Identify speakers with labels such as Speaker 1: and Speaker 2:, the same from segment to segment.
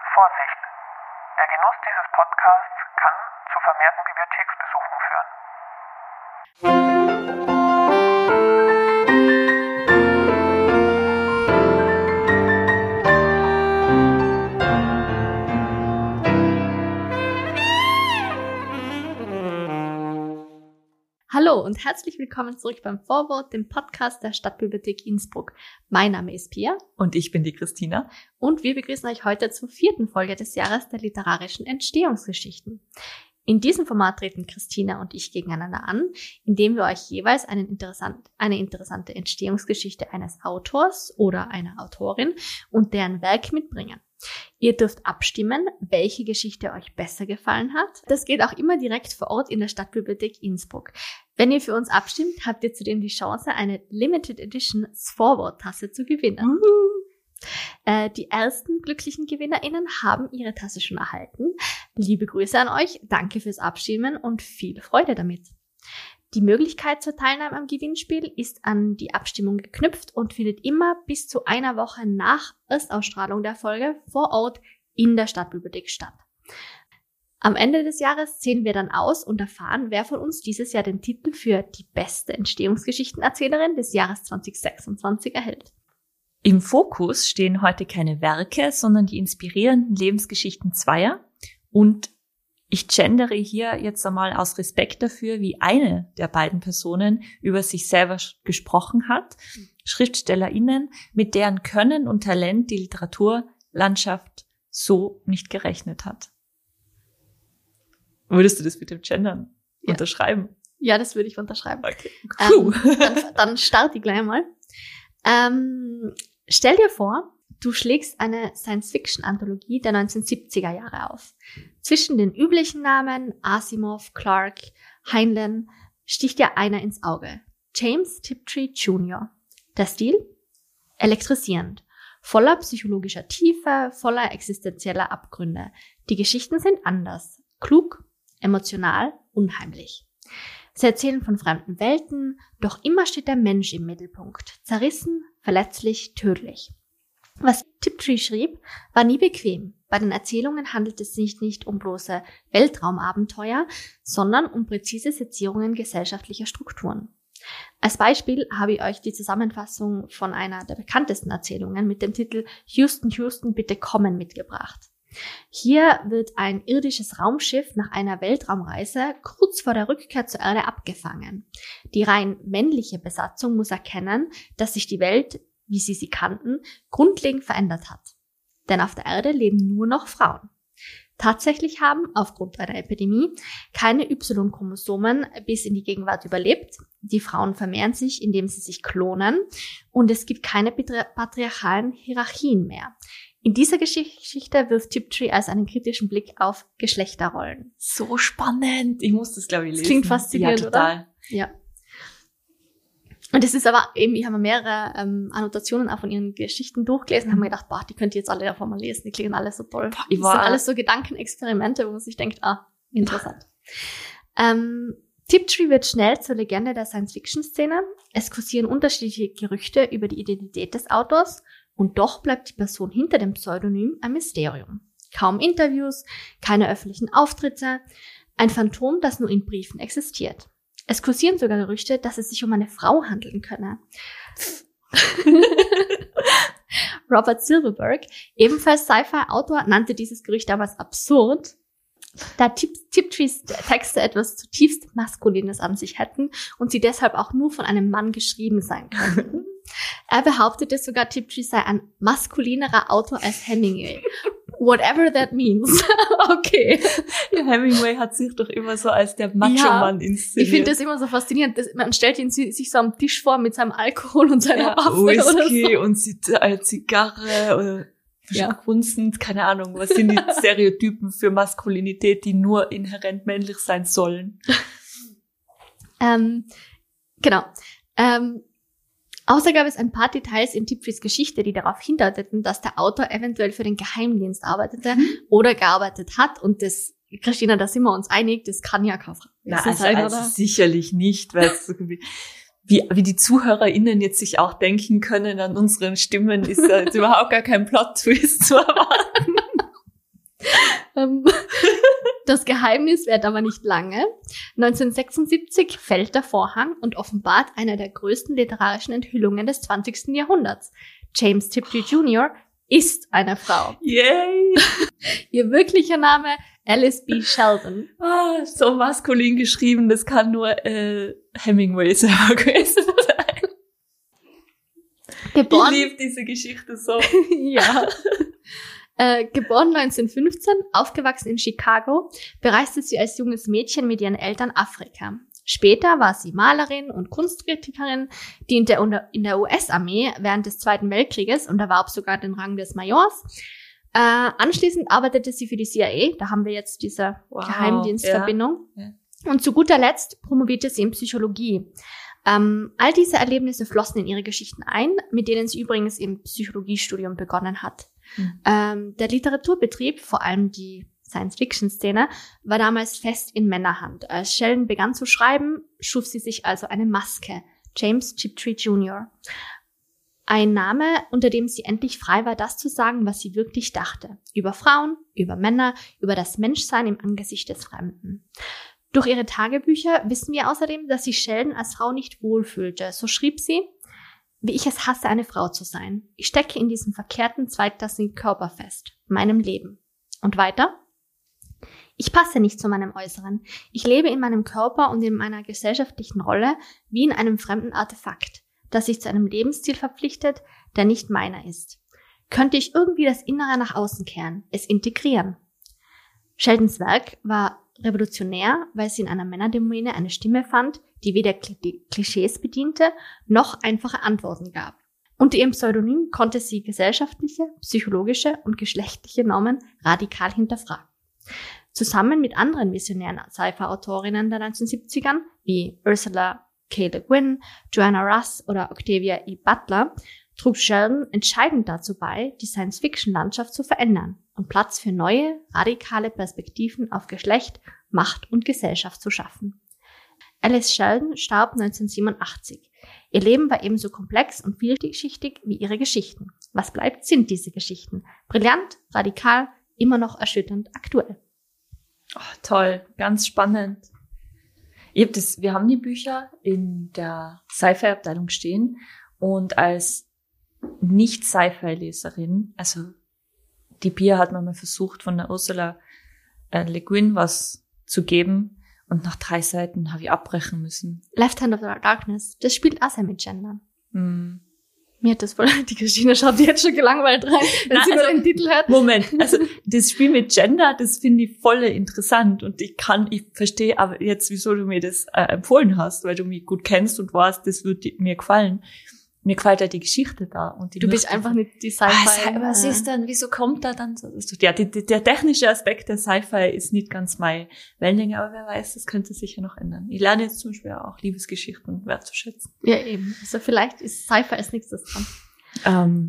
Speaker 1: Vorsicht! Der Genuss dieses Podcasts kann zu vermehrten Bibliotheksbesuchen führen.
Speaker 2: Hallo und herzlich willkommen zurück beim Vorwort, dem Podcast der Stadtbibliothek Innsbruck. Mein Name ist Pia.
Speaker 3: Und ich bin die Christina.
Speaker 2: Und wir begrüßen euch heute zur 4. Folge des Jahres der literarischen Entstehungsgeschichten. In diesem Format treten Christina und ich gegeneinander an, indem wir euch jeweils eine interessante Entstehungsgeschichte eines Autors oder einer Autorin und deren Werk mitbringen. Ihr dürft abstimmen, welche Geschichte euch besser gefallen hat. Das geht auch immer direkt vor Ort in der Stadtbibliothek Innsbruck. Wenn ihr für uns abstimmt, habt ihr zudem die Chance, eine Limited Edition Vorwort-Tasse zu gewinnen. Die ersten glücklichen GewinnerInnen haben ihre Tasse schon erhalten. Liebe Grüße an euch, danke fürs Abstimmen und viel Freude damit. Die Möglichkeit zur Teilnahme am Gewinnspiel ist an die Abstimmung geknüpft und findet immer bis zu einer Woche nach Erstausstrahlung der Folge vor Ort in der Stadtbibliothek statt. Am Ende des Jahres zählen wir dann aus und erfahren, wer von uns dieses Jahr den Titel für die beste Entstehungsgeschichtenerzählerin des Jahres 2026 erhält.
Speaker 3: Im Fokus stehen heute keine Werke, sondern die inspirierenden Lebensgeschichten zweier. Und ich gendere hier jetzt einmal aus Respekt dafür, wie eine der beiden Personen über sich selber gesprochen hat. SchriftstellerInnen, mit deren Können und Talent die Literaturlandschaft so nicht gerechnet hat. Würdest du das mit dem Gendern unterschreiben?
Speaker 2: Ja, das würde ich unterschreiben.
Speaker 3: Okay.
Speaker 2: Dann starte ich gleich mal. Stell dir vor, du schlägst eine Science-Fiction-Anthologie der 1970er Jahre auf. Zwischen den üblichen Namen Asimov, Clarke, Heinlein sticht dir einer ins Auge. James Tiptree Jr. Der Stil? Elektrisierend. Voller psychologischer Tiefe, voller existenzieller Abgründe. Die Geschichten sind anders. Klug, emotional, unheimlich. Sie erzählen von fremden Welten, doch immer steht der Mensch im Mittelpunkt. Zerrissen, verletzlich, tödlich. Was Tiptree schrieb, war nie bequem. Bei den Erzählungen handelt es sich nicht um bloße Weltraumabenteuer, sondern um präzise Setzierungen gesellschaftlicher Strukturen. Als Beispiel habe ich euch die Zusammenfassung von einer der bekanntesten Erzählungen mit dem Titel Houston, Houston, bitte kommen mitgebracht. Hier wird ein irdisches Raumschiff nach einer Weltraumreise kurz vor der Rückkehr zur Erde abgefangen. Die rein männliche Besatzung muss erkennen, dass sich die Welt, wie sie kannten, grundlegend verändert hat. Denn auf der Erde leben nur noch Frauen. Tatsächlich haben, aufgrund einer Epidemie, keine Y-Chromosomen bis in die Gegenwart überlebt. Die Frauen vermehren sich, indem sie sich klonen, und es gibt keine patriarchalen Hierarchien mehr. In dieser Geschichte wirft Tiptree als einen kritischen Blick auf Geschlechterrollen.
Speaker 3: So spannend. Ich muss das, glaube ich, lesen.
Speaker 2: Das klingt faszinierend,
Speaker 3: ja, total.
Speaker 2: Oder? Ja. Und es ist aber eben, ich habe mir mehrere Annotationen auch von ihren Geschichten durchgelesen und habe mir gedacht, die könnt ihr jetzt alle davon mal lesen, die klingen alle so toll. Das sind alles so Gedankenexperimente, wo man sich denkt, interessant. Tiptree wird schnell zur Legende der Science-Fiction-Szene. Es kursieren unterschiedliche Gerüchte über die Identität des Autors und doch bleibt die Person hinter dem Pseudonym ein Mysterium. Kaum Interviews, keine öffentlichen Auftritte, ein Phantom, das nur in Briefen existiert. Es kursieren sogar Gerüchte, dass es sich um eine Frau handeln könne. Robert Silverberg, ebenfalls Sci-Fi-Autor, nannte dieses Gerücht damals absurd, da Tiptrees Texte etwas zutiefst Maskulines an sich hätten und sie deshalb auch nur von einem Mann geschrieben sein könnten. Er behauptete sogar, Tiptree sei ein maskulinerer Autor als Hemingway. Whatever that means. Okay.
Speaker 3: Ja, Hemingway hat sich doch immer so als der Macho-Mann inszeniert.
Speaker 2: Ich finde das immer so faszinierend. Man stellt ihn sich so am Tisch vor mit seinem Alkohol und seiner Waffe
Speaker 3: Whisky
Speaker 2: oder so.
Speaker 3: Und eine Zigarre oder grunzend, keine Ahnung. Was sind die Stereotypen für Maskulinität, die nur inhärent männlich sein sollen?
Speaker 2: Genau. Außer gab es ein paar Details in Tiptrees Geschichte, die darauf hindeuteten, dass der Autor eventuell für den Geheimdienst arbeitete oder gearbeitet hat. Und das, Christina, da sind wir uns einig, das kann ja keine Frau
Speaker 3: sein, oder? Sicherlich nicht, weil es irgendwie, wie die ZuhörerInnen jetzt sich auch denken können an unseren Stimmen, ist da jetzt überhaupt gar kein Plot-Twist zu erwarten.
Speaker 2: Das Geheimnis währt aber nicht lange. 1976 fällt der Vorhang und offenbart eine der größten literarischen Enthüllungen des 20. Jahrhunderts. James Tiptree Jr. ist eine Frau.
Speaker 3: Yay!
Speaker 2: Ihr wirklicher Name Alice B. Sheldon.
Speaker 3: So maskulin geschrieben, das kann nur Hemingway selber gewesen sein.
Speaker 2: Geboren,
Speaker 3: Ich liebe diese Geschichte so.
Speaker 2: ja. Geboren 1915, aufgewachsen in Chicago, bereiste sie als junges Mädchen mit ihren Eltern Afrika. Später war sie Malerin und Kunstkritikerin, diente in der US-Armee während des Zweiten Weltkrieges und erwarb sogar den Rang des Majors. Anschließend arbeitete sie für die CIA, da haben wir jetzt diese Geheimdienstverbindung.
Speaker 3: Ja.
Speaker 2: Und zu guter Letzt promovierte sie in Psychologie. All diese Erlebnisse flossen in ihre Geschichten ein, mit denen sie übrigens im Psychologiestudium begonnen hat. Der Literaturbetrieb, vor allem die Science-Fiction-Szene, war damals fest in Männerhand. Als Sheldon begann zu schreiben, schuf sie sich also eine Maske, James Tiptree Jr. Ein Name, unter dem sie endlich frei war, das zu sagen, was sie wirklich dachte. Über Frauen, über Männer, über das Menschsein im Angesicht des Fremden. Durch ihre Tagebücher wissen wir außerdem, dass sich Sheldon als Frau nicht wohlfühlte. So schrieb sie: Wie ich es hasse, eine Frau zu sein. Ich stecke in diesem verkehrten, zweitklassigen Körper fest. Meinem Leben. Und weiter? Ich passe nicht zu meinem Äußeren. Ich lebe in meinem Körper und in meiner gesellschaftlichen Rolle wie in einem fremden Artefakt, das sich zu einem Lebensstil verpflichtet, der nicht meiner ist. Könnte ich irgendwie das Innere nach außen kehren, es integrieren? Sheldons Werk war revolutionär, weil sie in einer Männerdomäne eine Stimme fand, die weder Klischees bediente, noch einfache Antworten gab. Unter ihrem Pseudonym konnte sie gesellschaftliche, psychologische und geschlechtliche Normen radikal hinterfragen. Zusammen mit anderen visionären Sci-Fi-Autorinnen der 1970ern, wie Ursula K. Le Guin, Joanna Russ oder Octavia E. Butler, trug Sheldon entscheidend dazu bei, die Science-Fiction-Landschaft zu verändern und Platz für neue, radikale Perspektiven auf Geschlecht, Macht und Gesellschaft zu schaffen. Alice Sheldon starb 1987. Ihr Leben war ebenso komplex und vielschichtig wie ihre Geschichten. Was bleibt, sind diese Geschichten. Brillant, radikal, immer noch erschütternd aktuell.
Speaker 3: Oh, toll, ganz spannend. Wir haben die Bücher in der Sci-Fi-Abteilung stehen und als Nicht-Sci-Fi-Leserin, also die Pia hat mal versucht, von der Ursula Le Guin was zu geben und nach 3 Seiten habe ich abbrechen müssen.
Speaker 2: Left Hand of the Darkness, das spielt auch sehr mit Gendern. Mir hat das voll, die Christine schaut jetzt schon gelangweilt rein, wenn sie nur den Titel hört.
Speaker 3: Moment, also das Spiel mit Gender, das finde ich voll interessant und ich verstehe aber jetzt, wieso du mir das empfohlen hast, weil du mich gut kennst und weißt, das wird mir gefallen. Mir gefällt ja die Geschichte da. Und
Speaker 2: du bist einfach nicht die Sci-Fi.
Speaker 3: Was ist denn, wieso kommt da dann so? Ja, der technische Aspekt der Sci-Fi ist nicht ganz meine Wellenlänge, aber wer weiß, das könnte sich ja noch ändern. Ich lerne jetzt zum Beispiel auch Liebesgeschichten wertzuschätzen.
Speaker 2: Ja, eben. Also vielleicht ist Sci-Fi als nächstes dran.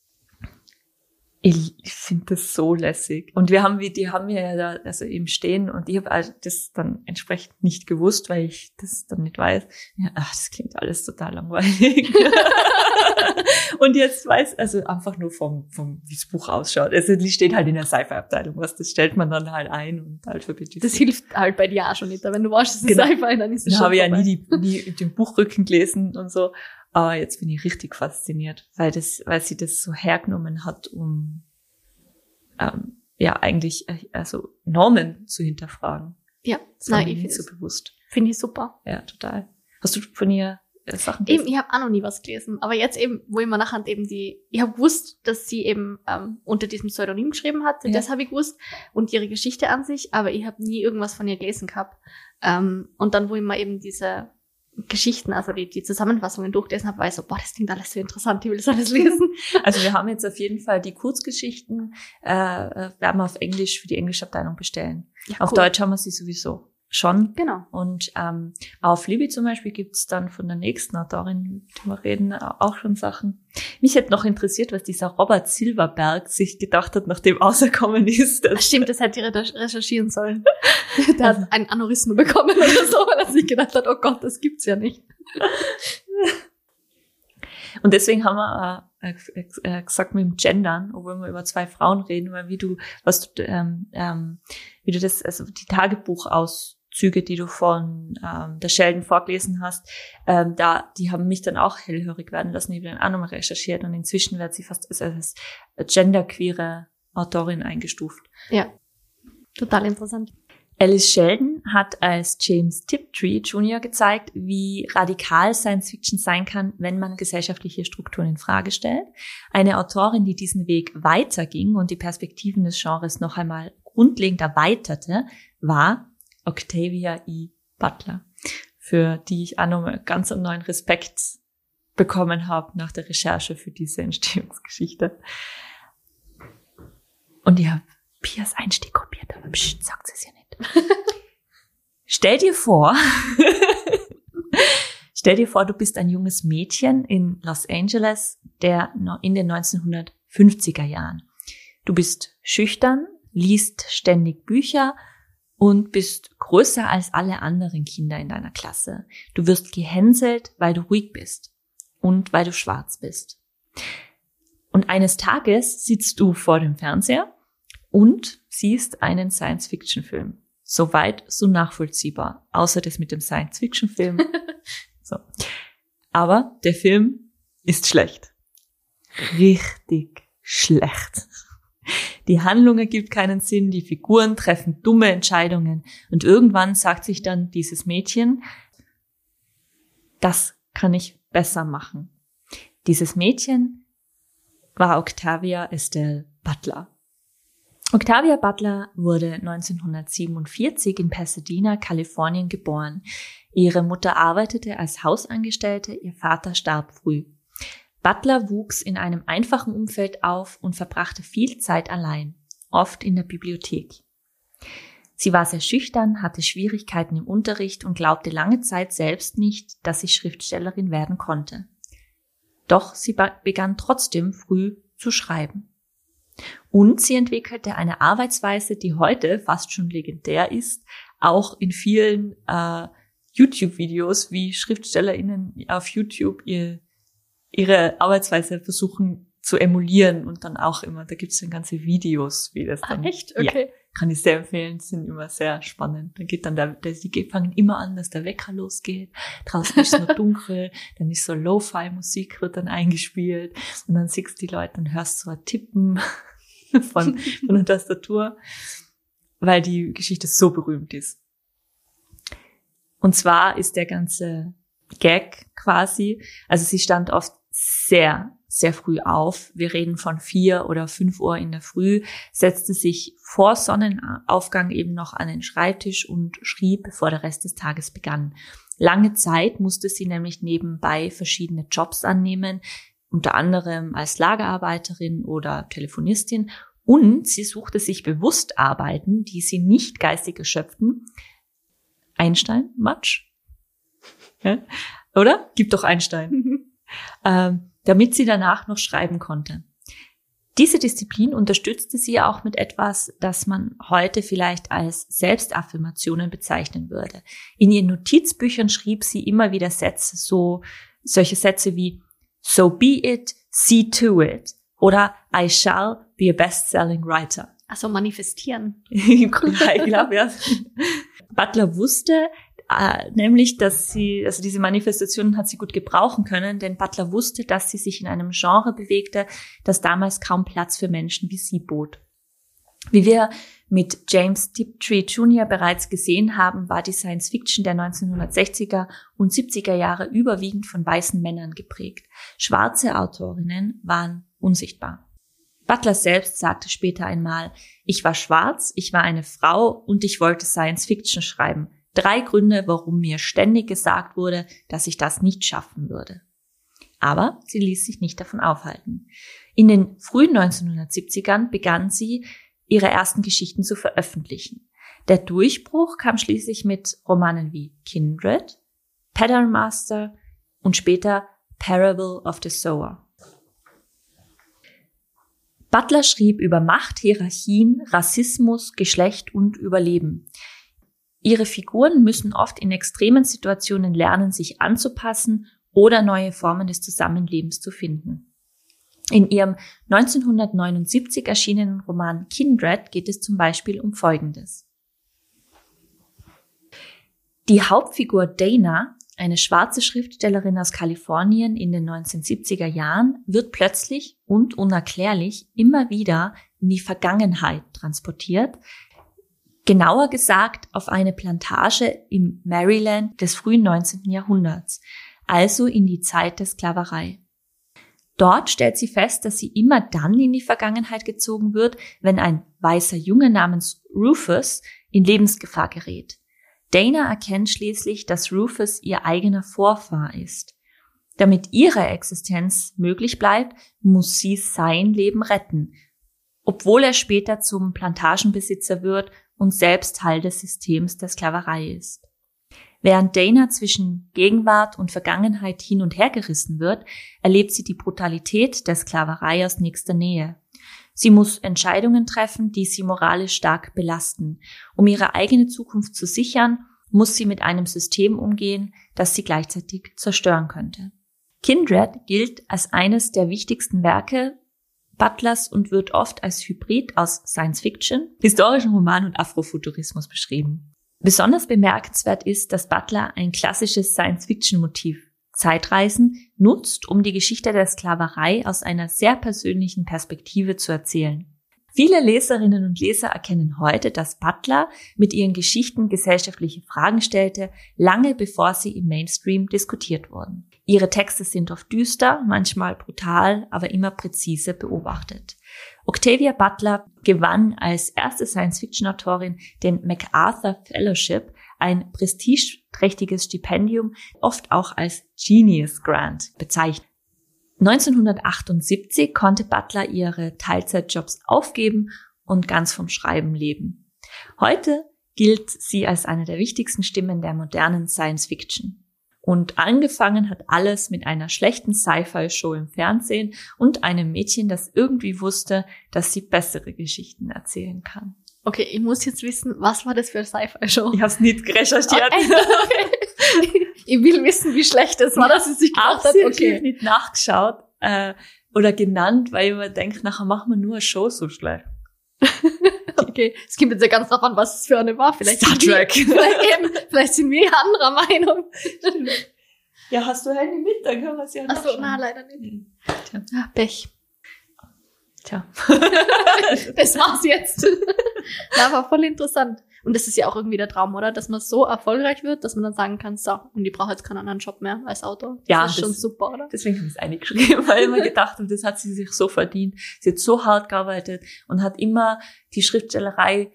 Speaker 3: Ich finde das so lässig. Und die haben wir ja da, also eben stehen und ich habe das dann entsprechend nicht gewusst, weil ich das dann nicht weiß. Ja, das klingt alles total langweilig. Und jetzt also einfach nur wie das Buch ausschaut. Also die steht halt in der Sci-Fi-Abteilung, das stellt man dann halt ein und alphabetisiert.
Speaker 2: Das hilft halt bei dir auch schon nicht, aber wenn du weißt, es ist Sci-Fi, dann ist es schon.
Speaker 3: Ich habe ja nie den Buchrücken gelesen und so. Aber jetzt bin ich richtig fasziniert, weil sie das so hergenommen hat, um eigentlich also Normen zu hinterfragen.
Speaker 2: Ja,
Speaker 3: das war mir nicht so bewusst.
Speaker 2: Finde ich super.
Speaker 3: Ja, total. Hast du von ihr Sachen
Speaker 2: gelesen? Eben, ich habe auch noch nie was gelesen. Aber jetzt eben, wo ich mir nachher eben ich habe gewusst, dass sie eben unter diesem Pseudonym geschrieben hat. Ja. Das habe ich gewusst. Und ihre Geschichte an sich. Aber ich habe nie irgendwas von ihr gelesen gehabt. Und dann, wo ich mir eben diese Geschichten, also die Zusammenfassungen durchgelesen habe, war ich so, das klingt alles so interessant, ich will das alles lesen.
Speaker 3: Also wir haben jetzt auf jeden Fall die Kurzgeschichten, werden wir auf Englisch für die englische Abteilung bestellen. Ja, auf Deutsch haben wir sie sowieso schon.
Speaker 2: Genau.
Speaker 3: Und auf Libby zum Beispiel gibt's dann von der nächsten Autorin, mit der wir reden, auch schon Sachen. Mich hätte noch interessiert, was dieser Robert Silverberg sich gedacht hat, nachdem auserkommen ist.
Speaker 2: Stimmt, das hätte ich recherchieren sollen. Der hat ein Aneurysma bekommen oder so, weil er sich gedacht hat, oh Gott, das gibt's ja nicht.
Speaker 3: Und deswegen haben wir gesagt mit dem Gendern, obwohl wir über 2 Frauen reden, weil wie du das, also die Tagebuchauszüge, die du von der Sheldon vorgelesen hast, die haben mich dann auch hellhörig werden lassen. Ich habe dann auch nochmal recherchiert und inzwischen wird sie fast als genderqueere Autorin eingestuft.
Speaker 2: Ja, total interessant.
Speaker 3: Alice Sheldon hat als James Tiptree Jr. gezeigt, wie radikal Science Fiction sein kann, wenn man gesellschaftliche Strukturen in Frage stellt. Eine Autorin, die diesen Weg weiterging und die Perspektiven des Genres noch einmal grundlegend erweiterte, war Octavia E. Butler, für die ich auch nochmal ganz einen neuen Respekt bekommen habe nach der Recherche für diese Entstehungsgeschichte. Und ich habe Pias Einstieg kopiert, aber pst, sagt sie es ja nicht. Stell dir vor, du bist ein junges Mädchen in Los Angeles in den 1950er Jahren. Du bist schüchtern, liest ständig Bücher und bist größer als alle anderen Kinder in deiner Klasse. Du wirst gehänselt, weil du ruhig bist und weil du schwarz bist. Und eines Tages sitzt du vor dem Fernseher und siehst einen Science-Fiction-Film. Soweit, so nachvollziehbar. Außer das mit dem Science-Fiction-Film. So. Aber der Film ist schlecht. Richtig schlecht. Die Handlung ergibt keinen Sinn, die Figuren treffen dumme Entscheidungen und irgendwann sagt sich dann dieses Mädchen, das kann ich besser machen. Dieses Mädchen war Octavia Estelle Butler. Octavia Butler wurde 1947 in Pasadena, Kalifornien geboren. Ihre Mutter arbeitete als Hausangestellte, ihr Vater starb früh. Butler wuchs in einem einfachen Umfeld auf und verbrachte viel Zeit allein, oft in der Bibliothek. Sie war sehr schüchtern, hatte Schwierigkeiten im Unterricht und glaubte lange Zeit selbst nicht, dass sie Schriftstellerin werden konnte. Doch sie begann trotzdem früh zu schreiben. Und sie entwickelte eine Arbeitsweise, die heute fast schon legendär ist, auch in vielen YouTube-Videos, wie SchriftstellerInnen auf YouTube ihre Arbeitsweise versuchen zu emulieren und dann auch immer, da gibt es dann ganze Videos, wie das dann.
Speaker 2: Echt? Okay.
Speaker 3: Ja, kann ich sehr empfehlen, sind immer sehr spannend. Dann geht dann die fangen immer an, dass der Wecker losgeht, draußen ist es nur dunkel, dann ist so Lo-Fi-Musik, wird dann eingespielt und dann siehst du die Leute und hörst so ein Tippen von der Tastatur, weil die Geschichte so berühmt ist. Und zwar ist der ganze Gag quasi, also sie stand oft sehr, sehr früh auf. Wir reden von 4 oder 5 Uhr in der Früh, setzte sich vor Sonnenaufgang eben noch an den Schreibtisch und schrieb, bevor der Rest des Tages begann. Lange Zeit musste sie nämlich nebenbei verschiedene Jobs annehmen, unter anderem als Lagerarbeiterin oder Telefonistin, und sie suchte sich bewusst Arbeiten, die sie nicht geistig erschöpften. Einstein, Matsch? Ja? Oder? Gib doch Einstein. Damit sie danach noch schreiben konnte. Diese Disziplin unterstützte sie auch mit etwas, das man heute vielleicht als Selbstaffirmationen bezeichnen würde. In ihren Notizbüchern schrieb sie immer wieder solche Sätze wie "So be it, see to it" oder "I shall be a best-selling writer."
Speaker 2: Also manifestieren.
Speaker 3: Ich glaube, ja. Butler wusste nämlich, dass diese Manifestationen hat sie gut gebrauchen können, denn Butler wusste, dass sie sich in einem Genre bewegte, das damals kaum Platz für Menschen wie sie bot. Wie wir mit James Tiptree Jr. bereits gesehen haben, war die Science-Fiction der 1960er und 70er Jahre überwiegend von weißen Männern geprägt. Schwarze Autorinnen waren unsichtbar. Butler selbst sagte später einmal: "Ich war schwarz, ich war eine Frau und ich wollte Science-Fiction schreiben. 3 Gründe, warum mir ständig gesagt wurde, dass ich das nicht schaffen würde." Aber sie ließ sich nicht davon aufhalten. In den frühen 1970ern begann sie, ihre ersten Geschichten zu veröffentlichen. Der Durchbruch kam schließlich mit Romanen wie Kindred, Pattern Master und später Parable of the Sower. Butler schrieb über Macht, Hierarchien, Rassismus, Geschlecht und Überleben. Ihre Figuren müssen oft in extremen Situationen lernen, sich anzupassen oder neue Formen des Zusammenlebens zu finden. In ihrem 1979 erschienenen Roman Kindred geht es zum Beispiel um Folgendes. Die Hauptfigur Dana, eine schwarze Schriftstellerin aus Kalifornien in den 1970er Jahren, wird plötzlich und unerklärlich immer wieder in die Vergangenheit transportiert, genauer gesagt auf eine Plantage im Maryland des frühen 19. Jahrhunderts, also in die Zeit der Sklaverei. Dort stellt sie fest, dass sie immer dann in die Vergangenheit gezogen wird, wenn ein weißer Junge namens Rufus in Lebensgefahr gerät. Dana erkennt schließlich, dass Rufus ihr eigener Vorfahr ist. Damit ihre Existenz möglich bleibt, muss sie sein Leben retten, obwohl er später zum Plantagenbesitzer wird und selbst Teil des Systems der Sklaverei ist. Während Dana zwischen Gegenwart und Vergangenheit hin und her gerissen wird, erlebt sie die Brutalität der Sklaverei aus nächster Nähe. Sie muss Entscheidungen treffen, die sie moralisch stark belasten. Um ihre eigene Zukunft zu sichern, muss sie mit einem System umgehen, das sie gleichzeitig zerstören könnte. Kindred gilt als eines der wichtigsten Werke Butlers und wird oft als Hybrid aus Science-Fiction, historischen Roman und Afrofuturismus beschrieben. Besonders bemerkenswert ist, dass Butler ein klassisches Science-Fiction-Motiv, Zeitreisen, nutzt, um die Geschichte der Sklaverei aus einer sehr persönlichen Perspektive zu erzählen. Viele Leserinnen und Leser erkennen heute, dass Butler mit ihren Geschichten gesellschaftliche Fragen stellte, lange bevor sie im Mainstream diskutiert wurden. Ihre Texte sind oft düster, manchmal brutal, aber immer präzise beobachtet. Octavia Butler gewann als erste Science-Fiction-Autorin den MacArthur Fellowship, ein prestigeträchtiges Stipendium, oft auch als Genius Grant bezeichnet. 1978 konnte Butler ihre Teilzeitjobs aufgeben und ganz vom Schreiben leben. Heute gilt sie als eine der wichtigsten Stimmen der modernen Science-Fiction. Und angefangen hat alles mit einer schlechten Sci-Fi-Show im Fernsehen und einem Mädchen, das irgendwie wusste, dass sie bessere Geschichten erzählen kann.
Speaker 2: Okay, ich muss jetzt wissen, was war das für eine Sci-Fi-Show?
Speaker 3: Ich habe es nicht recherchiert.
Speaker 2: Okay. Ich will wissen, wie schlecht es war, dass sie sich gedacht hat. Okay,
Speaker 3: nicht nachgeschaut oder genannt, weil ich mir denke, nachher machen wir nur eine Show so schlecht.
Speaker 2: Okay, es kommt jetzt ja ganz drauf an, was es für eine war. Vielleicht
Speaker 3: Star Trek.
Speaker 2: Vielleicht sind wir anderer Meinung.
Speaker 3: Ja, hast du Handy mit? Dann können wir es ja nachschauen.
Speaker 2: Achso, na, leider nicht.
Speaker 3: Tja.
Speaker 2: Ah, Pech.
Speaker 3: Tja.
Speaker 2: Das war's jetzt. Das war voll interessant. Und das ist ja auch irgendwie der Traum, oder? Dass man so erfolgreich wird, dass man dann sagen kann, so, und ich brauche jetzt keinen anderen Job mehr als Autor.
Speaker 3: Ja,
Speaker 2: das ist schon super, oder?
Speaker 3: Deswegen habe ich es eingeschrieben, weil ich mir gedacht habe, das hat sie sich so verdient. Sie hat so hart gearbeitet und hat immer die Schriftstellerei,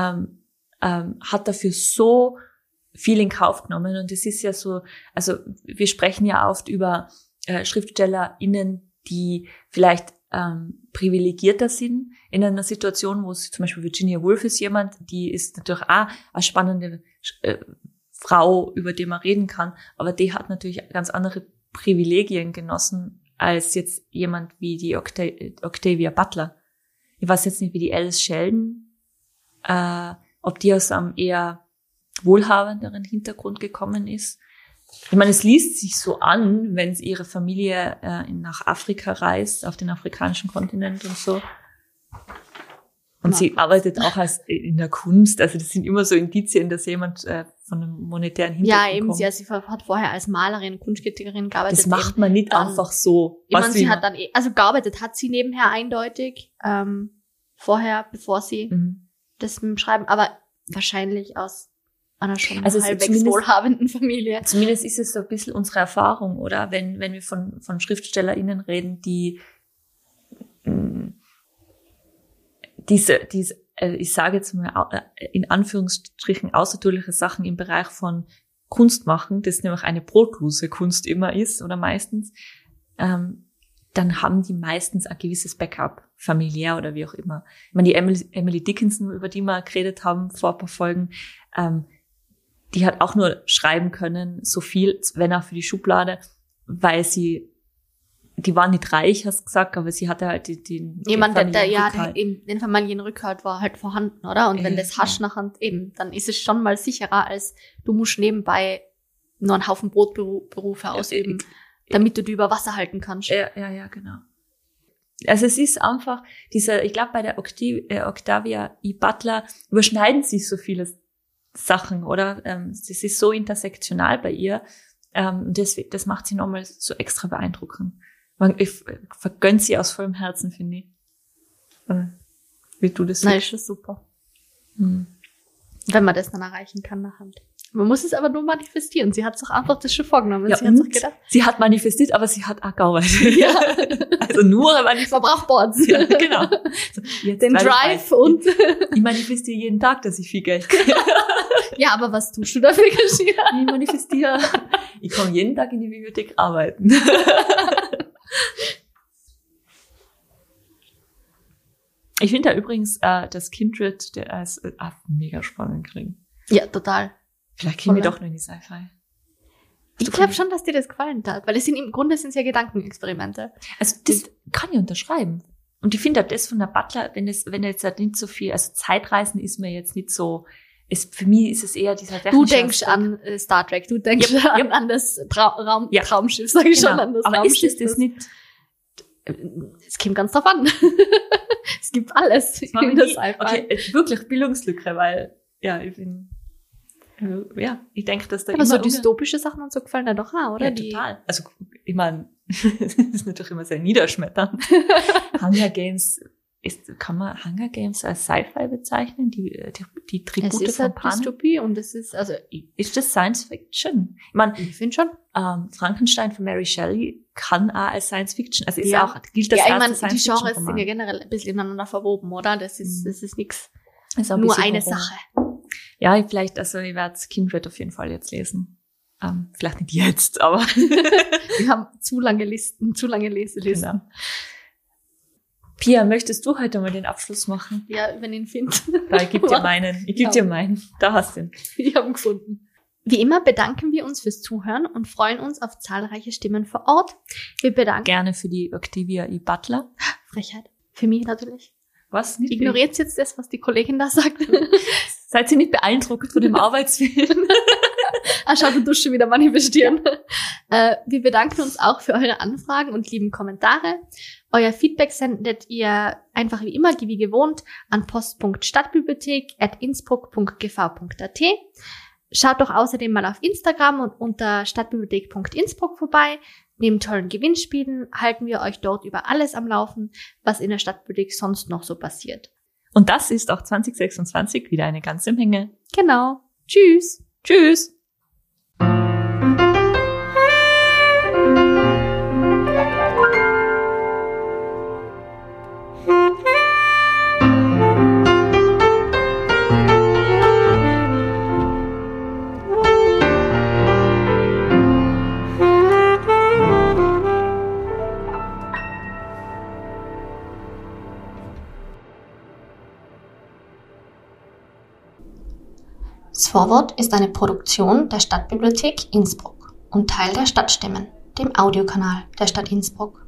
Speaker 3: hat dafür so viel in Kauf genommen. Und es ist ja so, also wir sprechen ja oft über SchriftstellerInnen, die vielleicht privilegierter sind in einer Situation, wo sie zum Beispiel Virginia Woolf ist jemand, die ist natürlich auch eine spannende Frau, über die man reden kann, aber die hat natürlich ganz andere Privilegien genossen als jetzt jemand wie die Octavia Butler. Ich weiß jetzt nicht, wie die Alice Sheldon, ob die aus einem eher wohlhabenderen Hintergrund gekommen ist. Ich meine, es liest sich so an, wenn ihre Familie nach Afrika reist, auf den afrikanischen Kontinent und so. Und sie arbeitet auch in der Kunst. Also das sind immer so Indizien, dass jemand von einem monetären Hintergrund kommt.
Speaker 2: Ja, eben. Sie hat vorher als Malerin, Kunstkritikerin gearbeitet.
Speaker 3: Das macht man nicht einfach so.
Speaker 2: Ich meine, sie hat dann, also gearbeitet hat sie nebenher eindeutig, vorher, bevor sie das mit dem Schreiben, aber wahrscheinlich aus einer schon halbwegs wohlhabenden Familie.
Speaker 3: Zumindest ist es so ein bisschen unsere Erfahrung, oder? Wenn wir von SchriftstellerInnen reden, die diese, ich sage jetzt mal in Anführungsstrichen außertürliche Sachen im Bereich von Kunst machen, das nämlich eine brotlose Kunst immer ist oder meistens, dann haben die meistens ein gewisses Backup, familiär oder wie auch immer. Ich meine, die Emily Dickinson, über die wir geredet haben vor ein paar Folgen, die hat auch nur schreiben können, so viel, wenn auch für die Schublade, weil die war nicht reich, hast du gesagt, aber sie hatte halt den
Speaker 2: den Familienrückhalt war halt vorhanden, oder? Und wenn das hast nachher eben, dann ist es schon mal sicherer, als du musst nebenbei nur einen Haufen Brotberufe ausüben, damit du die über Wasser halten kannst.
Speaker 3: Ja, genau. Also es ist einfach ich glaube, bei der Octavia E. Butler überschneiden sich so viele Sachen, oder? Es ist so intersektional bei ihr. Das macht sie nochmal so extra beeindruckend. Ich vergönne sie aus vollem Herzen, finde ich. Wie du das
Speaker 2: Nein, ist schon super. Wenn man das dann erreichen kann nachher. Man muss es aber nur manifestieren. Sie hat sich einfach das schon vorgenommen.
Speaker 3: Ja,
Speaker 2: sie hat sich gedacht.
Speaker 3: Sie hat manifestiert, aber sie hat auch gearbeitet. Ja. Also nur manifestiert.
Speaker 2: Man braucht Boards.
Speaker 3: Ja, genau. So,
Speaker 2: den Drive und...
Speaker 3: Ich manifestiere jeden Tag, dass ich viel Geld kriege.
Speaker 2: Ja, aber was tust du dafür, Christina?
Speaker 3: Ich manifestiere. Ich komme jeden Tag in die Bibliothek arbeiten. Ich finde da übrigens das Kindred, der ist mega spannend kriegen.
Speaker 2: Ja, total.
Speaker 3: Vielleicht gehen wir doch nur in die Sci-Fi.
Speaker 2: Ich glaube schon, dass dir das gefallen hat, weil im Grunde sind es ja Gedankenexperimente.
Speaker 3: Also das kann ich unterschreiben. Und ich finde das von der Butler, wenn jetzt halt nicht so viel, also Zeitreisen ist mir jetzt nicht so, für mich ist es eher dieser
Speaker 2: Du denkst an Star Trek, du denkst an das Traumschiff, sag ich schon, an das
Speaker 3: aber
Speaker 2: Raumschiff.
Speaker 3: Ist das nicht...
Speaker 2: Es kommt ganz drauf an. Es gibt alles in der Sci-Fi.
Speaker 3: Okay, wirklich Bildungslücke, weil, ich denke, dass da
Speaker 2: aber so dystopische Sachen und so gefallen da doch auch, oder?
Speaker 3: Ja, total. Also, ich meine, das ist natürlich immer sehr niederschmetternd. Hunger Games, kann man Hunger Games als Sci-Fi bezeichnen? Die Tribute
Speaker 2: von Panem? Es ist halt Dystopie und es ist, also...
Speaker 3: Ist das Science Fiction? Ich
Speaker 2: finde schon.
Speaker 3: Frankenstein von Mary Shelley kann auch als Science Fiction, also gilt das
Speaker 2: als Science Fiction. Die Genres sind ja generell ein bisschen ineinander verwoben, oder? Das ist nix.
Speaker 3: Ist
Speaker 2: nur eine Sache.
Speaker 3: Ja, ich werde Kindred auf jeden Fall jetzt lesen. Vielleicht nicht jetzt, aber
Speaker 2: wir haben zu lange Leselisten.
Speaker 3: Genau. Pia, möchtest du heute mal den Abschluss machen?
Speaker 2: Ja, wenn ich ihn finde.
Speaker 3: Ich gebe dir meinen. Da hast du ihn.
Speaker 2: Ich habe ihn gefunden. Wie immer bedanken wir uns fürs Zuhören und freuen uns auf zahlreiche Stimmen vor Ort. Wir bedanken
Speaker 3: gerne für die Octavia E. Butler.
Speaker 2: Frechheit. Für mich natürlich.
Speaker 3: Was? Nicht
Speaker 2: ignoriert jetzt das, was die Kollegin da sagt?
Speaker 3: Seid ihr nicht beeindruckt von dem Arbeitswillen?
Speaker 2: Schau, du tust schon wieder manifestieren. Wir bedanken uns auch für eure Anfragen und lieben Kommentare. Euer Feedback sendet ihr einfach wie immer, wie gewohnt, an post.stadtbibliothek@innsbruck.gv.at. Schaut doch außerdem mal auf Instagram und unter stadtbibliothek.innsbruck vorbei. Neben tollen Gewinnspielen halten wir euch dort über alles am Laufen, was in der Stadtbibliothek sonst noch so passiert.
Speaker 3: Und das ist auch 2026 wieder eine ganze Menge.
Speaker 2: Genau. Tschüss.
Speaker 3: Tschüss.
Speaker 2: Das Vorwort ist eine Produktion der Stadtbibliothek Innsbruck und Teil der Stadtstimmen, dem Audiokanal der Stadt Innsbruck.